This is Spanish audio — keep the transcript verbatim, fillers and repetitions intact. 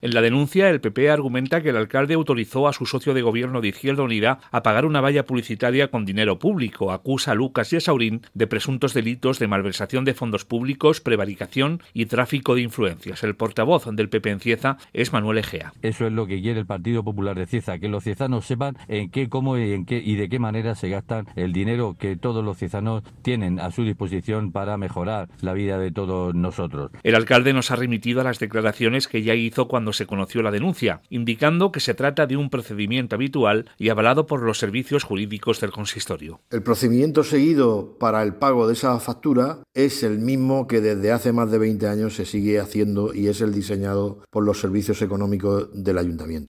En la denuncia, el P P argumenta que el alcalde autorizó a su socio de gobierno de Izquierda Unida a pagar una valla publicitaria con dinero público. Acusa a Lucas y a Saurín de presuntos delitos de malversación de fondos públicos, prevaricación y tráfico de influencias. El portavoz del P P en Cieza es Manuel Egea. Eso es lo que quiere el Partido Popular de Cieza, que los ciezanos sepan en qué, cómo y en qué y de qué manera se gastan el dinero que todos los ciezanos tienen a su disposición para mejorar la vida de todos nosotros. El alcalde nos ha remitido a las declaraciones que ya hizo cuando se conoció la denuncia, indicando que se trata de un procedimiento habitual y avalado por los servicios jurídicos del consistorio. El procedimiento seguido para el pago de esa factura es el mismo que desde hace más de veinte años se sigue haciendo y es el diseñado por los servicios económicos del ayuntamiento.